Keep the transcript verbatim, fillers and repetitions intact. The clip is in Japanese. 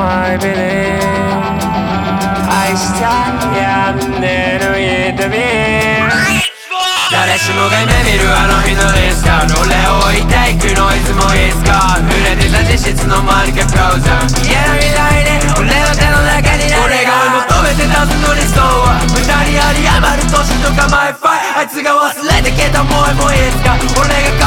I believe 愛したやんでる痛み誰しもが夢見るあの日のインスタ俺を置いていくのいつもいつか触れてた実質の周りがフローズン家の未来で俺の手の中に俺が求めてたその理想は無駄にあり余る年とかマイファイあいつが忘れてけたもうもういつか俺が